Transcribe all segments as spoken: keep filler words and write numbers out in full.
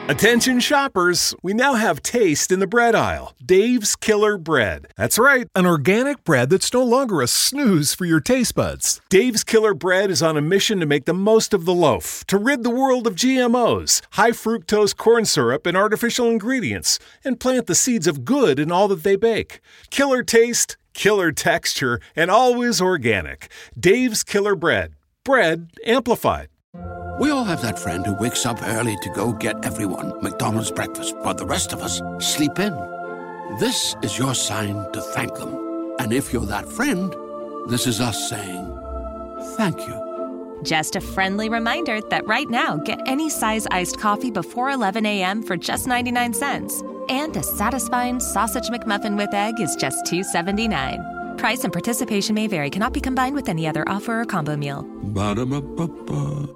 Attention shoppers, we now have taste in the bread aisle. Dave's Killer Bread. That's right, an organic bread that's no longer a snooze for your taste buds. Dave's Killer Bread is on a mission to make the most of the loaf, to rid the world of G M Os, high fructose corn syrup, and artificial ingredients, and plant the seeds of good in all that they bake. Killer taste, killer texture, and always organic. Dave's Killer Bread. Bread amplified. We all have that friend who wakes up early to go get everyone McDonald's breakfast, while the rest of us sleep in. This is your sign to thank them. And if you're that friend, this is us saying thank you. Just a friendly reminder that right now, get any size iced coffee before eleven a.m. for just ninety-nine cents. And a satisfying sausage McMuffin with egg is just two seventy-nine. Price and participation may vary. Cannot be combined with any other offer or combo meal. Ba-da-ba-ba-ba.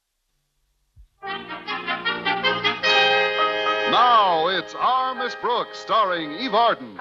Now it's Our Miss Brooks, starring Eve Arden.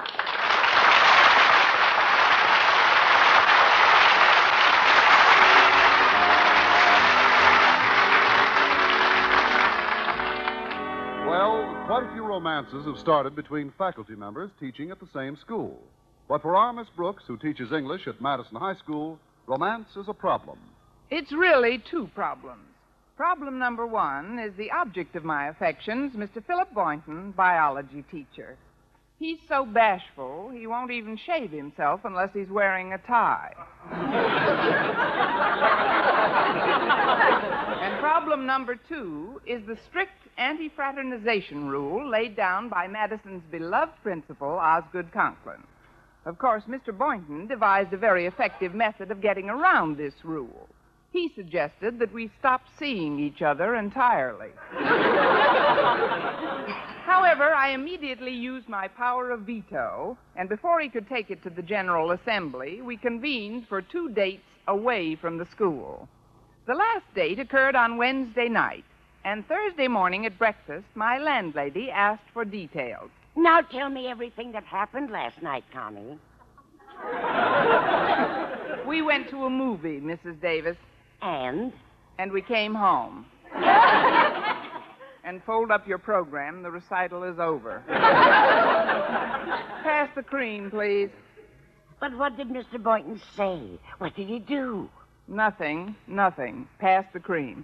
Well, quite a few romances have started between faculty members teaching at the same school. But for our Miss Brooks, who teaches English at Madison High School, romance is a problem. It's really two problems. Problem number one is the object of my affections, Mister Philip Boynton, biology teacher. He's so bashful, he won't even shave himself unless he's wearing a tie. And problem number two is the strict anti-fraternization rule laid down by Madison's beloved principal, Osgood Conklin. Of course, Mister Boynton devised a very effective method of getting around this rule. He suggested that we stop seeing each other entirely. However, I immediately used my power of veto, and before he could take it to the General Assembly, we convened for two dates away from the school. The last date occurred on Wednesday night, and Thursday morning at breakfast, my landlady asked for details. Now tell me everything that happened last night, Connie. We went to a movie, Missus Davis. And? And we came home. And fold up your program. The recital is over. Pass the cream, please. But what did Mister Boynton say? What did he do? Nothing. Nothing. Pass the cream.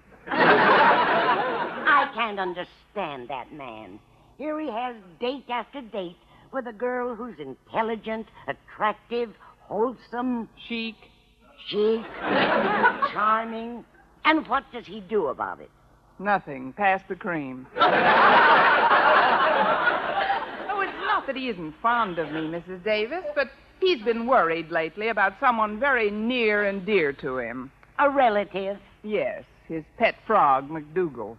I can't understand that man. Here he has date after date with a girl who's intelligent, attractive, wholesome, chic, chic, charming. And what does he do about it? Nothing. Pass the cream. Oh, it's not that he isn't fond of me, Missus Davis, but he's been worried lately about someone very near and dear to him. A relative? Yes, his pet frog, McDougal.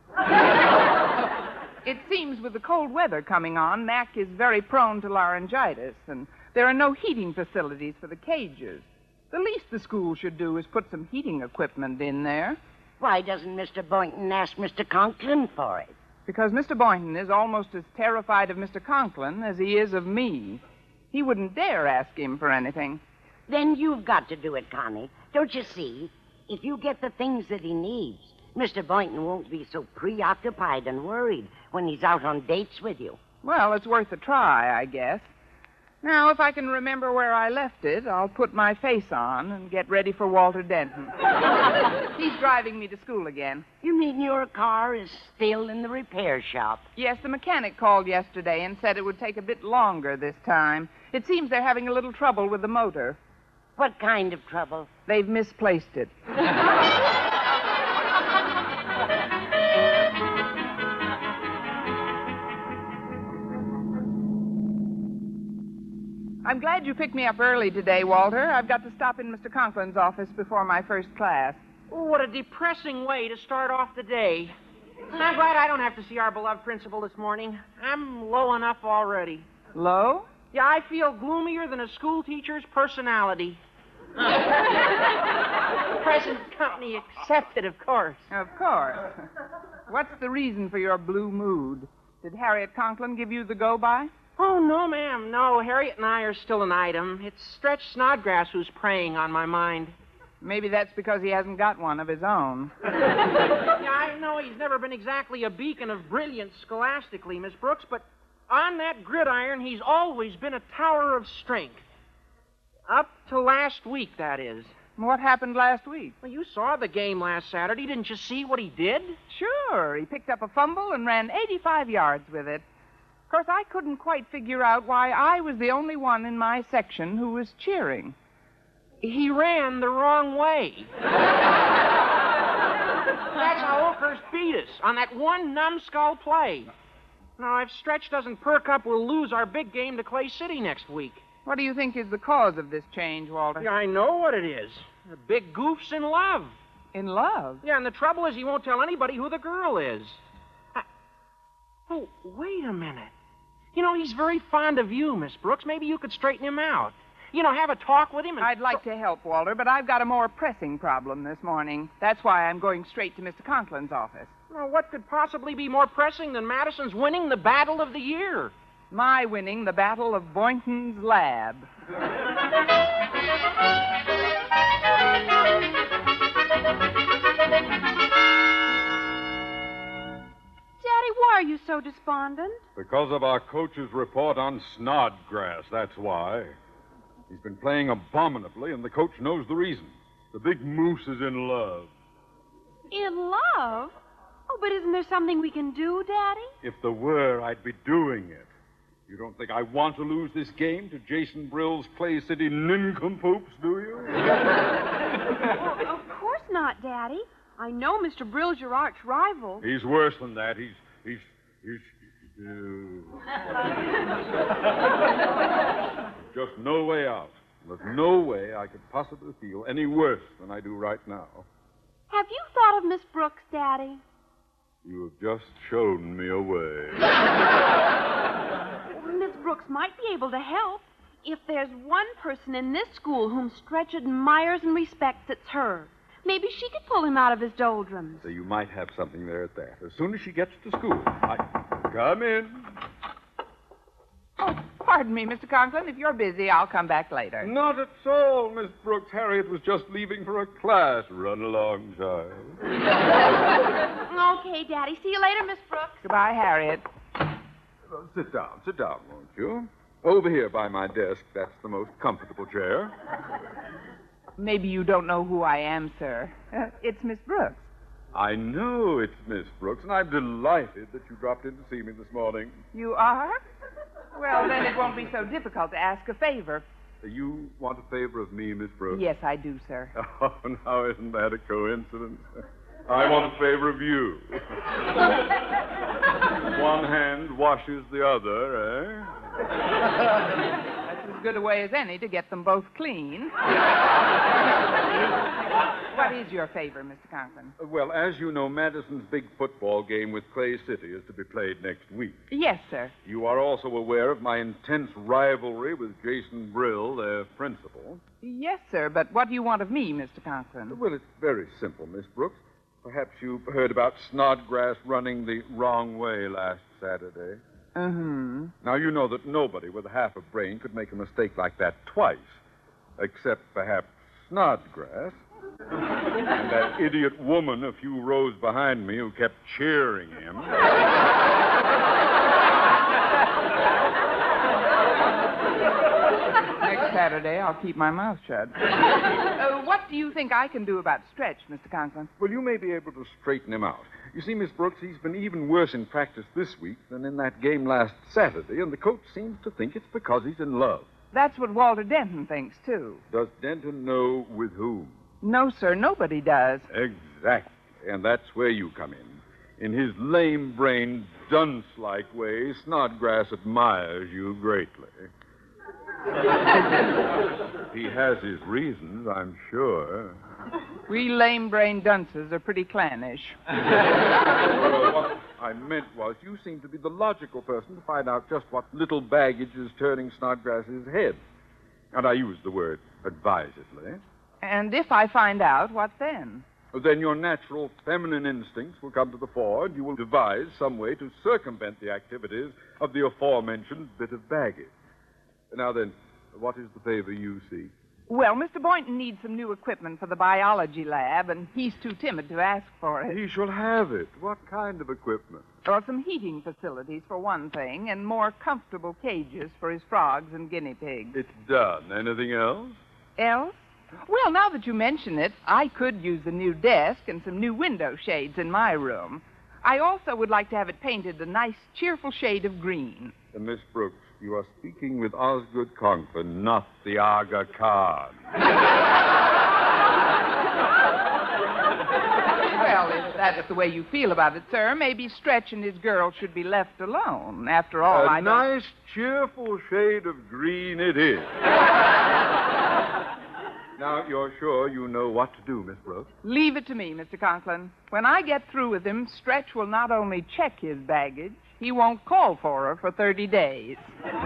It seems with the cold weather coming on, Mac is very prone to laryngitis, and there are no heating facilities for the cages. The least the school should do is put some heating equipment in there. Why doesn't Mister Boynton ask Mister Conklin for it? Because Mister Boynton is almost as terrified of Mister Conklin as he is of me. He wouldn't dare ask him for anything. Then you've got to do it, Connie. Don't you see? If you get the things that he needs, Mister Boynton won't be so preoccupied and worried when he's out on dates with you. Well, it's worth a try, I guess. Now, if I can remember where I left it, I'll put my face on and get ready for Walter Denton. He's driving me to school again. You mean your car is still in the repair shop? Yes, the mechanic called yesterday and said it would take a bit longer this time. It seems they're having a little trouble with the motor. What kind of trouble? They've misplaced it. I'm glad you picked me up early today, Walter. I've got to stop in Mister Conklin's office before my first class. Oh, what a depressing way to start off the day. I'm glad I don't have to see our beloved principal this morning. I'm low enough already. Low? Yeah, I feel gloomier than a school teacher's personality. Present company accepted, of course. Of course. What's the reason for your blue mood? Did Harriet Conklin give you the go-by? Oh, no, ma'am. No, Harriet and I are still an item. It's Stretch Snodgrass who's preying on my mind. Maybe that's because he hasn't got one of his own. Yeah, I know he's never been exactly a beacon of brilliance scholastically, Miss Brooks, but on that gridiron, he's always been a tower of strength. Up to last week, that is. What happened last week? Well, you saw the game last Saturday. Didn't you see what he did? Sure. He picked up a fumble and ran eighty-five yards with it. Of course, I couldn't quite figure out why I was the only one in my section who was cheering. He ran the wrong way. That's how Oakhurst beat us, on that one numbskull play. Now, if Stretch doesn't perk up, we'll lose our big game to Clay City next week. What do you think is the cause of this change, Walter? Yeah, I know what it is. The big goof's in love. In love? Yeah, and the trouble is he won't tell anybody who the girl is. I... Oh, wait a minute. You know, he's very fond of you, Miss Brooks. Maybe you could straighten him out. You know, have a talk with him and... I'd like to help, Walter, but I've got a more pressing problem this morning. That's why I'm going straight to Mister Conklin's office. Well, what could possibly be more pressing than Madison's winning the battle of the year? My winning the battle of Boynton's lab. Daddy, why are you so despondent? Because of our coach's report on Snodgrass, that's why. He's been playing abominably, and the coach knows the reason. The big moose is in love. In love? Oh, but isn't there something we can do, Daddy? If there were, I'd be doing it. You don't think I want to lose this game to Jason Brill's Clay City nincompoops, do you? Well, of course not, Daddy. I know Mister Brill's your arch rival. He's worse than that. He's... he's... he's... Uh... Just no way out. There's no way I could possibly feel any worse than I do right now. Have you thought of Miss Brooks, Daddy? You have just shown me a way. Miss Brooks might be able to help. If there's one person in this school whom Stretch admires and respects, it's her. Maybe she could pull him out of his doldrums. So you might have something there at that. As soon as she gets to school, I... Come in. Oh, pardon me, Mister Conklin. If you're busy, I'll come back later. Not at all, Miss Brooks. Harriet was just leaving for a class. Run along, child. Okay, Daddy. See you later, Miss Brooks. Goodbye, Harriet. Well, sit down. Sit down, won't you? Over here by my desk. That's the most comfortable chair. Maybe you don't know who I am, sir. Uh, it's Miss Brooks. I know it's Miss Brooks, and I'm delighted that you dropped in to see me this morning. You are? Well, then it won't be so difficult to ask a favor. You want a favor of me, Miss Brooks? Yes, I do, sir. Oh, now isn't that a coincidence? I want a favor of you. One hand washes the other, eh? That's as good a way as any to get them both clean. What is your favor, Mister Conklin? Well, as you know, Madison's big football game with Clay City is to be played next week. Yes, sir. You are also aware of my intense rivalry with Jason Brill, their principal. Yes, sir, but what do you want of me, Mister Conklin? Well, it's very simple, Miss Brooks. Perhaps you've heard about Snodgrass running the wrong way last Saturday. Uh-huh. Now, you know that nobody with half a brain could make a mistake like that twice, except perhaps Snodgrass. And that idiot woman a few rows behind me who kept cheering him. Next Saturday, I'll keep my mouth shut. uh, what do you think I can do about Stretch, Mister Conklin? Well, you may be able to straighten him out. You see, Miss Brooks, he's been even worse in practice this week than in that game last Saturday, and the coach seems to think it's because he's in love. That's what Walter Denton thinks, too. Does Denton know with whom? No, sir, nobody does. Exactly. And that's where you come in. In his lame-brained, dunce-like way, Snodgrass admires you greatly. He has his reasons, I'm sure. We lame-brained dunces are pretty clannish. Well, what I meant was you seem to be the logical person to find out just what little baggage is turning Snodgrass's head. And I use the word advisedly. And if I find out, what then? Then your natural feminine instincts will come to the fore, and you will devise some way to circumvent the activities of the aforementioned bit of baggage. Now then, what is the favor you seek? Well, Mister Boynton needs some new equipment for the biology lab, and he's too timid to ask for it. He shall have it. What kind of equipment? Or some heating facilities, for one thing, and more comfortable cages for his frogs and guinea pigs. It's done. Anything else? Else? Well, now that you mention it, I could use a new desk and some new window shades in my room. I also would like to have it painted a nice, cheerful shade of green. Uh, Miss Brooks, you are speaking with Osgood Conklin, not the Aga Khan. Well, if that's the way you feel about it, sir, maybe Stretch and his girl should be left alone. After all, a I don't... nice, cheerful shade of green it is. Now, you're sure you know what to do, Miss Brooks? Leave it to me, Mister Conklin. When I get through with him, Stretch will not only check his baggage, he won't call for her for thirty days.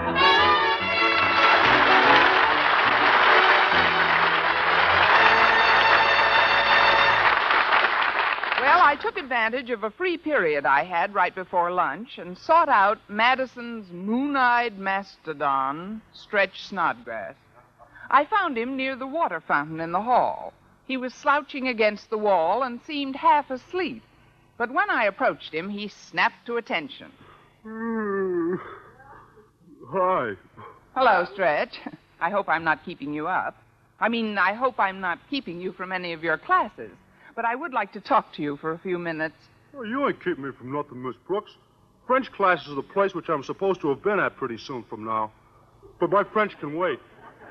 Well, I took advantage of a free period I had right before lunch and sought out Madison's moon-eyed mastodon, Stretch Snodgrass. I found him near the water fountain in the hall. He was slouching against the wall and seemed half asleep. But when I approached him, he snapped to attention. Mm. Hi. Hello, Stretch. I hope I'm not keeping you up. I mean, I hope I'm not keeping you from any of your classes. But I would like to talk to you for a few minutes. Oh, you ain't keeping me from nothing, Miss Brooks. French class is the place which I'm supposed to have been at pretty soon from now. But my French can wait.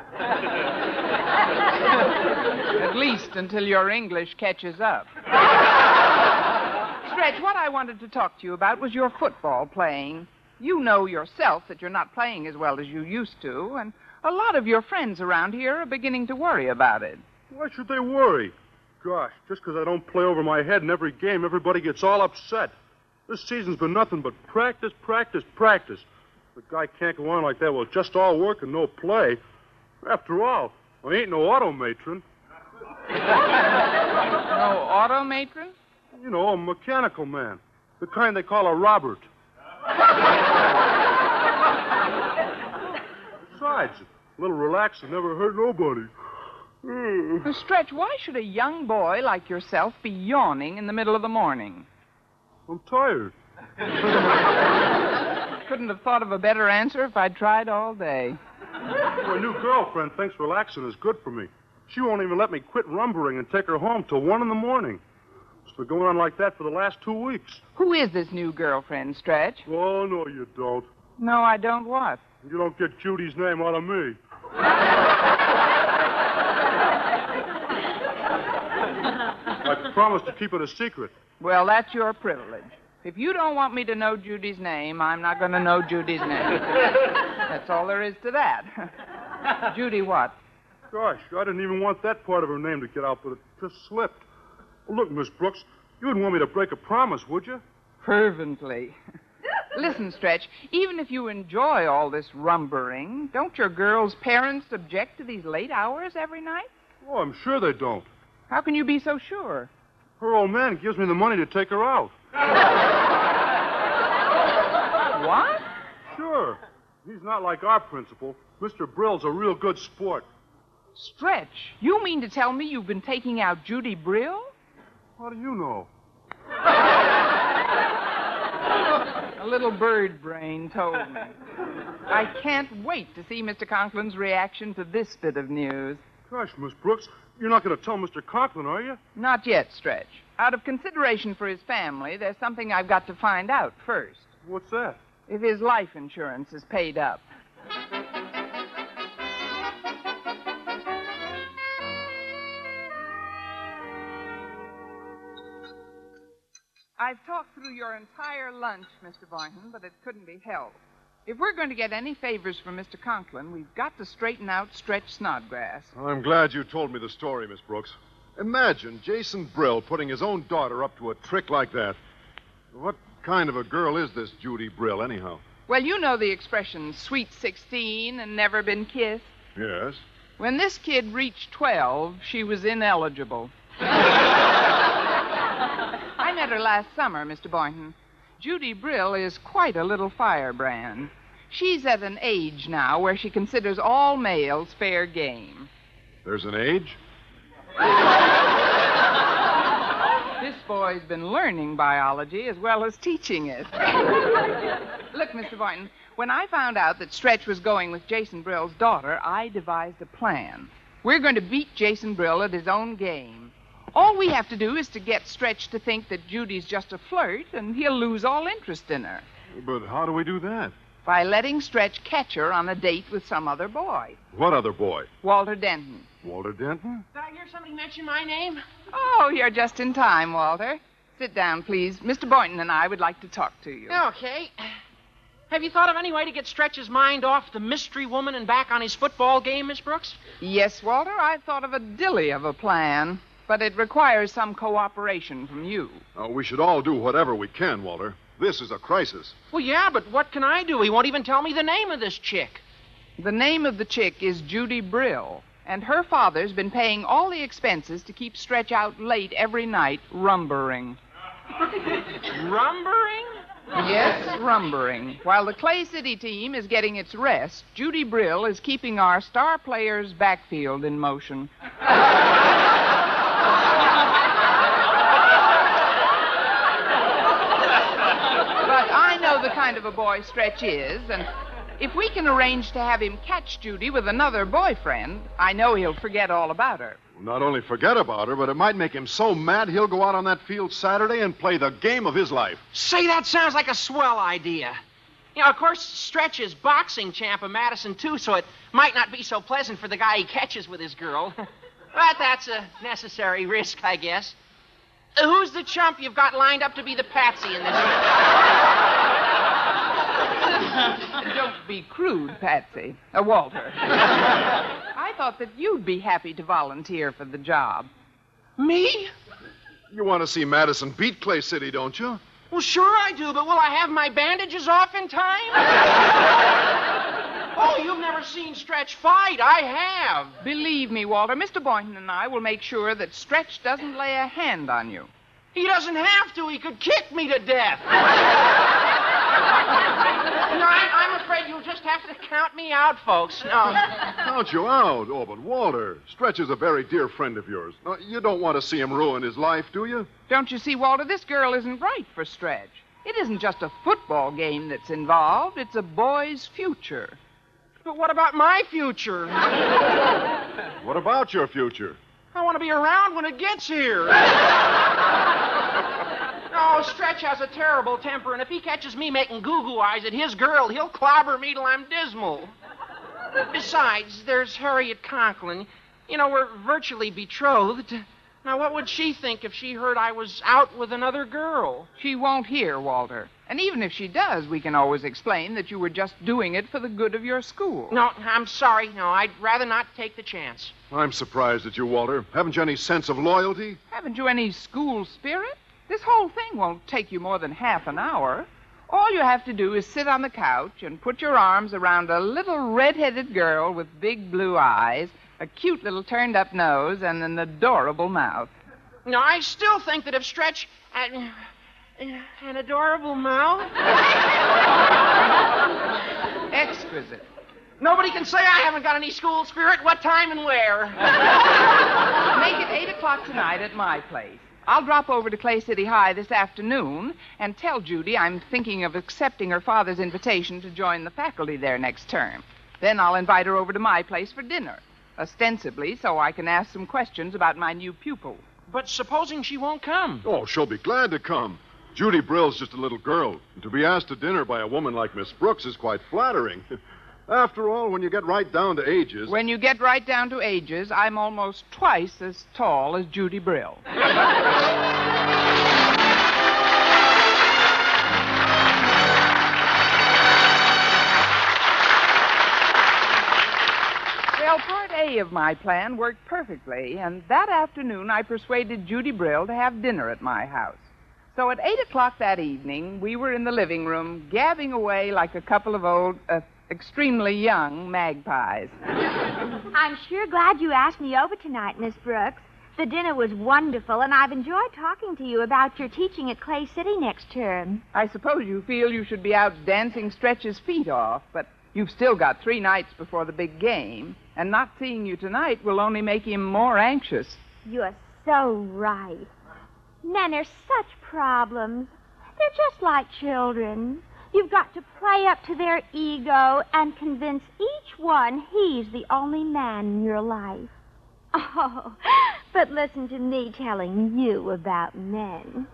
At least until your English catches up. Stretch, what I wanted to talk to you about was your football playing. You know yourself that you're not playing as well as you used to, and a lot of your friends around here are beginning to worry about it. Why should they worry? Gosh, just because I don't play over my head in every game, everybody gets all upset. This season's been nothing but practice, practice, practice. The guy can't go on like that with just all work and no play. After all, I ain't no automatron. No automatron? You know, a mechanical man. The kind they call a Robert. Besides, a little relaxing never hurt nobody. Mm. Stretch, why should a young boy like yourself be yawning in the middle of the morning? I'm tired. Couldn't have thought of a better answer if I'd tried all day. My new girlfriend thinks relaxing is good for me. She won't even let me quit rumbering and take her home till one in the morning. It's been going on like that for the last two weeks. Who is this new girlfriend, Stretch? Oh, no, you don't. No, I don't what? You don't get Judy's name out of me. I promised to keep it a secret. Well, that's your privilege. If you don't want me to know Judy's name, I'm not going to know Judy's name. That's all there is to that. Judy what? Gosh, I didn't even want that part of her name to get out, but it just slipped. Well, look, Miss Brooks, you wouldn't want me to break a promise, would you? Fervently. Listen, Stretch, even if you enjoy all this rumbering, don't your girl's parents object to these late hours every night? Oh, I'm sure they don't. How can you be so sure? Her old man gives me the money to take her out. What? Sure. He's not like our principal. Mister Brill's a real good sport. Stretch, you mean to tell me you've been taking out Judy Brill? How do you know? A little bird brain told me. I can't wait to see Mister Conklin's reaction to this bit of news. Gosh, Miss Brooks, you're not going to tell Mister Conklin, are you? Not yet, Stretch. Out of consideration for his family, there's something I've got to find out first. What's that? If his life insurance is paid up. I've talked through your entire lunch, Mister Boynton, but it couldn't be helped. If we're going to get any favors from Mister Conklin, we've got to straighten out Stretch Snodgrass. I'm glad you told me the story, Miss Brooks. Imagine Jason Brill putting his own daughter up to a trick like that. What kind of a girl is this Judy Brill, anyhow? Well, you know the expression, sweet sixteen and never been kissed. Yes. When this kid reached twelve, she was ineligible. I met her last summer, Mister Boynton. Judy Brill is quite a little firebrand. She's at an age now where she considers all males fair game. There's an age? This boy's been learning biology as well as teaching it. Look, Mister Boynton, when I found out that Stretch was going with Jason Brill's daughter, I devised a plan. We're going to beat Jason Brill at his own game. All we have to do is to get Stretch to think that Judy's just a flirt, and he'll lose all interest in her. But how do we do that? By letting Stretch catch her on a date with some other boy. What other boy? Walter Denton. Walter Denton? Did I hear somebody mention my name? Oh, you're just in time, Walter. Sit down, please. Mister Boynton and I would like to talk to you. Okay. Have you thought of any way to get Stretch's mind off the mystery woman and back on his football game, Miss Brooks? Yes, Walter, I've thought of a dilly of a plan, but it requires some cooperation from you. Oh, we should all do whatever we can, Walter. This is a crisis. Well, yeah, but what can I do? He won't even tell me the name of this chick. The name of the chick is Judy Brill, and her father's been paying all the expenses to keep Stretch out late every night rumbering. Rumbering? Yes, rumbering. While the Clay City team is getting its rest, Judy Brill is keeping our star player's backfield in motion. But I know the kind of a boy Stretch is, and if we can arrange to have him catch Judy with another boyfriend, I know he'll forget all about her. Not only forget about her, but it might make him so mad he'll go out on that field Saturday and play the game of his life. Say, that sounds like a swell idea. You know, of course, Stretch is boxing champ of Madison, too, so it might not be so pleasant for the guy he catches with his girl. But that's a necessary risk, I guess. Uh, who's the chump you've got lined up to be the patsy in this? Don't be crude, Patsy. Uh, Walter. I thought that you'd be happy to volunteer for the job. Me? You want to see Madison beat Clay City, don't you? Well, sure I do, but will I have my bandages off in time? Oh, you've never seen Stretch fight. I have. Believe me, Walter, Mister Boynton and I will make sure that Stretch doesn't lay a hand on you. He doesn't have to. He could kick me to death. No, I, I'm afraid you'll just have to count me out, folks. No. Count you out? Oh, but Walter, Stretch is a very dear friend of yours. Now, you don't want to see him ruin his life, do you? Don't you see, Walter, this girl isn't right for Stretch. It isn't just a football game that's involved. It's a boy's future. But what about my future? What about your future? I want to be around when it gets here. Oh, Stretch has a terrible temper, and if he catches me making goo-goo eyes at his girl, he'll clobber me till I'm dismal. Besides, there's Harriet Conklin. You know, we're virtually betrothed. Now, what would she think if she heard I was out with another girl? She won't hear, Walter. And even if she does, we can always explain that you were just doing it for the good of your school. No, I'm sorry. No, I'd rather not take the chance. I'm surprised at you, Walter. Haven't you any sense of loyalty? Haven't you any school spirit? This whole thing won't take you more than half an hour. All you have to do is sit on the couch and put your arms around a little red-headed girl with big blue eyes, a cute little turned-up nose, and an adorable mouth. No, I still think that if Stretch had an adorable mouth... Exquisite. Nobody can say I haven't got any school spirit. What time and where? Make it eight o'clock tonight at my place. I'll drop over to Clay City High this afternoon and tell Judy I'm thinking of accepting her father's invitation to join the faculty there next term. Then I'll invite her over to my place for dinner, ostensibly so I can ask some questions about my new pupil. But supposing she won't come? Oh, she'll be glad to come. Judy Brill's just a little girl, and to be asked to dinner by a woman like Miss Brooks is quite flattering. After all, when you get right down to ages... When you get right down to ages, I'm almost twice as tall as Judy Brill. Well, part A of my plan worked perfectly, and that afternoon I persuaded Judy Brill to have dinner at my house. So at eight o'clock that evening, we were in the living room, gabbing away like a couple of old... Uh, extremely young magpies. I'm sure glad you asked me over tonight, Miss Brooks. The dinner was wonderful, and I've enjoyed talking to you about your teaching at Clay City next term. I suppose you feel you should be out dancing Stretch's feet off, but You've still got three nights before the big game, and not seeing you tonight will only make him more anxious. You're so right. Men are such problems. They're just like children. You've got to play up to their ego and convince each one he's the only man in your life. Oh, but listen to me telling you about men.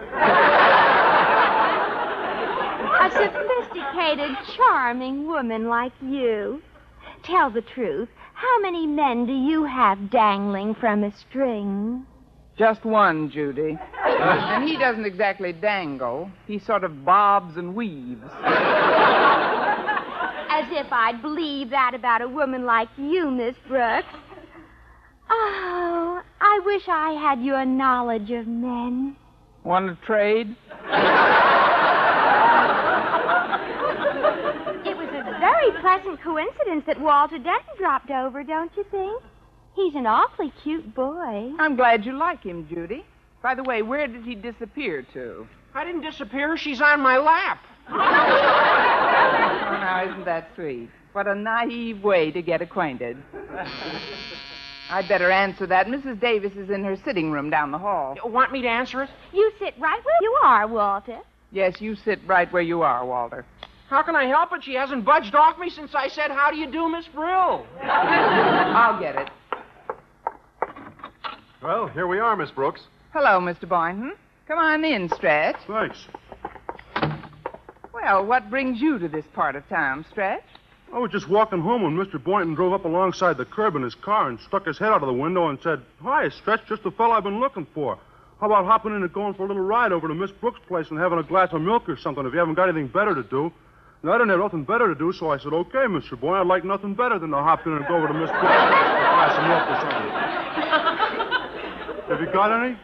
A sophisticated, charming woman like you. Tell the truth. How many men do you have dangling from a string? Just one, Judy. And he doesn't exactly dangle. He sort of bobs and weaves. As if I'd believe that about a woman like you, Miss Brooks. Oh, I wish I had your knowledge of men. Want to trade? It was a very pleasant coincidence that Walter Denton dropped over, don't you think? He's an awfully cute boy. I'm glad you like him, Judy. By the way, where did he disappear to? I didn't disappear. She's on my lap. Oh, now, isn't that sweet? What a naive way to get acquainted. I'd better answer that. Missus Davis is in her sitting room down the hall. You want me to answer it? You sit right where you are, Walter. Yes, you sit right where you are, Walter. How can I help it? She hasn't budged off me since I said, how do you do, Miss Brill? I'll get it. Well, here we are, Miss Brooks. Hello, Mister Boynton. Come on in, Stretch. Thanks. Well, what brings you to this part of town, Stretch? I was just walking home when Mister Boynton drove up alongside the curb in his car and stuck his head out of the window and said, "Hi, Stretch, just the fellow I've been looking for. How about hopping in and going for a little ride over to Miss Brooks' place and having a glass of milk or something if you haven't got anything better to do?" And I didn't have nothing better to do, so I said, "Okay, Mister Boynton, I'd like nothing better than to hop in and go over to Miss Brooks' place and have a glass of milk or something." Have you got any?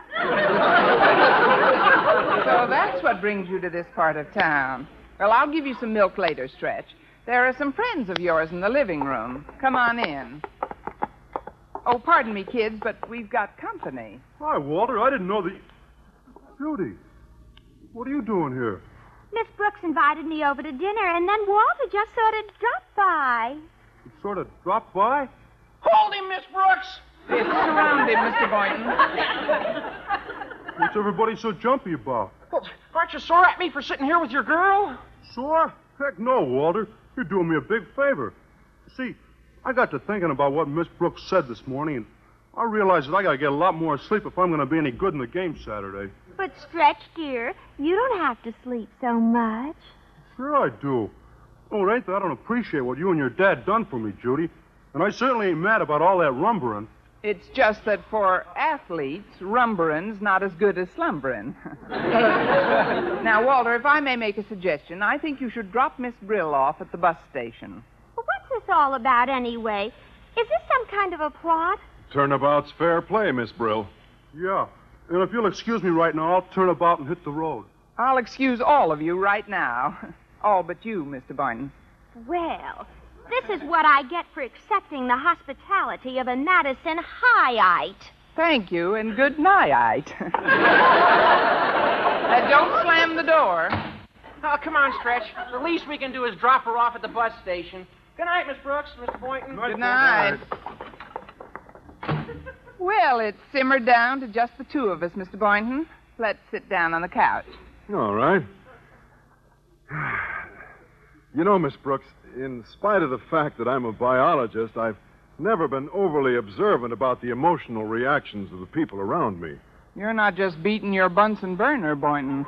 So that's what brings you to this part of town. Well, I'll give you some milk later, Stretch. There are some friends of yours in the living room. Come on in. Oh, pardon me, kids, but we've got company. Hi, Walter. I didn't know that... Judy, what are you doing here? Miss Brooks invited me over to dinner, and then Walter just sort of dropped by. You sort of dropped by? Hold him, Miss Brooks! It's around him, Mister Boynton. What's everybody so jumpy about? Well, aren't you sore at me for sitting here with your girl? Sore? Heck no, Walter. You're doing me a big favor. See, I got to thinking about what Miss Brooks said this morning, and I realized that I got to get a lot more sleep if I'm going to be any good in the game Saturday. But, Stretch, dear, you don't have to sleep so much. Sure I do. Oh, it ain't that I don't appreciate what you and your dad done for me, Judy. And I certainly ain't mad about all that rumbering. It's just that for athletes, rumberin's not as good as slumberin'. Now, Walter, if I may make a suggestion, I think you should drop Miss Brill off at the bus station. Well, what's this all about, anyway? Is this some kind of a plot? Turnabout's fair play, Miss Brill. Yeah. And if you'll excuse me right now, I'll turn about and hit the road. I'll excuse all of you right now. All but you, Mister Boynton. Well, this is what I get for accepting the hospitality of a Madison Highite. Thank you, and good night. uh, don't slam the door. Oh, come on, Stretch. The least we can do is drop her off at the bus station. Good night, Miss Brooks, Mister Boynton. Good night. Well, it's simmered down to just the two of us, Mister Boynton. Let's sit down on the couch. All right. You know, Miss Brooks, in spite of the fact that I'm a biologist, I've never been overly observant about the emotional reactions of the people around me. You're not just beating your Bunsen burner, Boynton.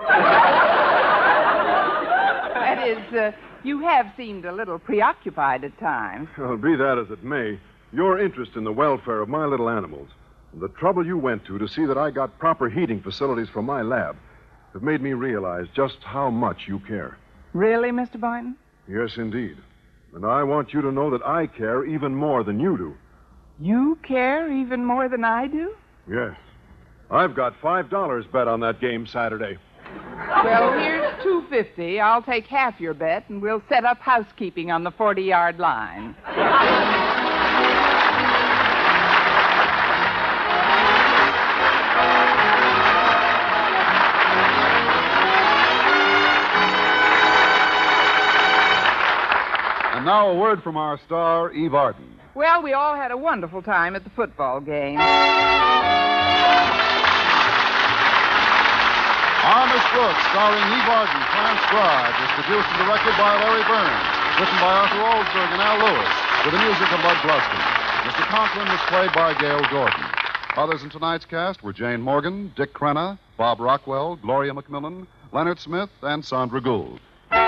That is, uh, you have seemed a little preoccupied at times. Well, be that as it may, your interest in the welfare of my little animals and the trouble you went to to see that I got proper heating facilities for my lab have made me realize just how much you care. Really, Mister Boynton? Yes, indeed. And I want you to know that I care even more than you do. You care even more than I do? Yes. I've got five dollars bet on that game Saturday. Well, here's two fifty. I'll take half your bet, and we'll set up housekeeping on the forty-yard line. now a word from our star, Eve Arden. Well, we all had a wonderful time at the football game. Our Miss Brooks, starring Eve Arden, transcribed, is produced and directed by Larry Burns, written by Arthur Oldsberg and Al Lewis, with the music of Bud Bluskin. Mister Conklin was played by Gail Gordon. Others in tonight's cast were Jane Morgan, Dick Crenna, Bob Rockwell, Gloria McMillan, Leonard Smith, and Sandra Gould.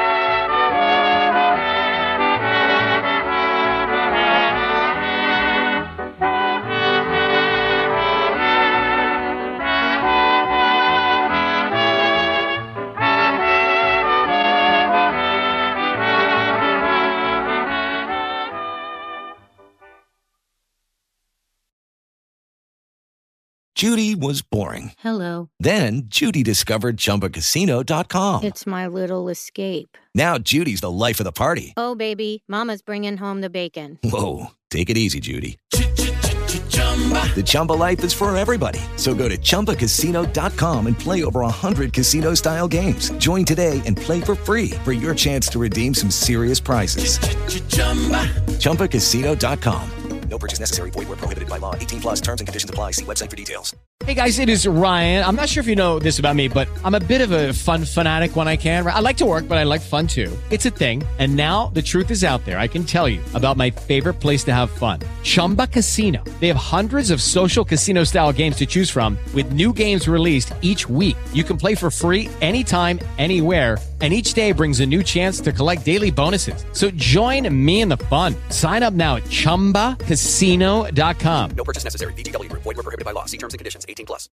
Judy was boring. Hello. Then Judy discovered Chumba Casino dot com. It's my little escape. Now Judy's the life of the party. Oh, baby, mama's bringing home the bacon. Whoa, take it easy, Judy. The Chumba life is for everybody. So go to Chumba Casino dot com and play over one hundred casino-style games. Join today and play for free for your chance to redeem some serious prizes. Chumba Casino dot com. No purchase necessary. Void where prohibited by law. eighteen plus terms and conditions apply. See website for details. Hey guys, it is Ryan. I'm not sure if you know this about me, but I'm a bit of a fun fanatic when I can. I like to work, but I like fun too. It's a thing. And now the truth is out there. I can tell you about my favorite place to have fun. Chumba Casino. They have hundreds of social casino style games to choose from with new games released each week. You can play for free anytime, anywhere. And each day brings a new chance to collect daily bonuses. So join me in the fun. Sign up now at Chumba Casino dot com. No purchase necessary. V G W Group. Void where prohibited by law. See terms and conditions. eighteen plus.